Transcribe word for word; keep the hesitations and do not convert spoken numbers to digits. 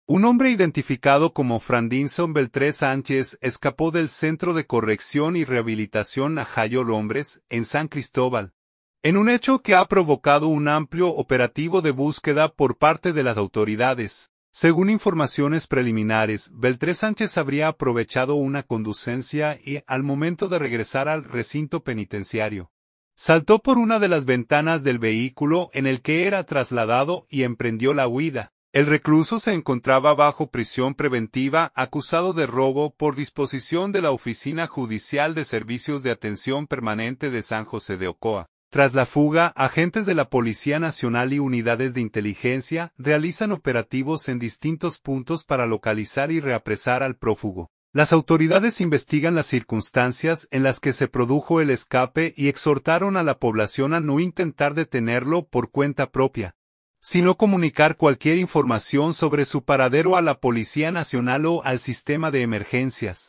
Un hombre identificado como Frandinson Beltré Sánchez escapó del Centro de Corrección y Rehabilitación Najayo Hombres, en San Cristóbal, en un hecho que ha provocado un amplio operativo de búsqueda por parte de las autoridades. Según informaciones preliminares, Beltré Sánchez habría aprovechado una conducencia y, al momento de regresar al recinto penitenciario, saltó por una de las ventanas del vehículo en el que era trasladado y emprendió la huida. El recluso se encontraba bajo prisión preventiva acusado de robo por disposición de la Oficina Judicial de Servicios de Atención Permanente de San José de Ocoa. Tras la fuga, agentes de la Policía Nacional y unidades de inteligencia realizan operativos en distintos puntos para localizar y reapresar al prófugo. Las autoridades investigan las circunstancias en las que se produjo el escape y exhortaron a la población a no intentar detenerlo por cuenta propia, sino comunicar cualquier información sobre su paradero a la Policía Nacional o al sistema de emergencias.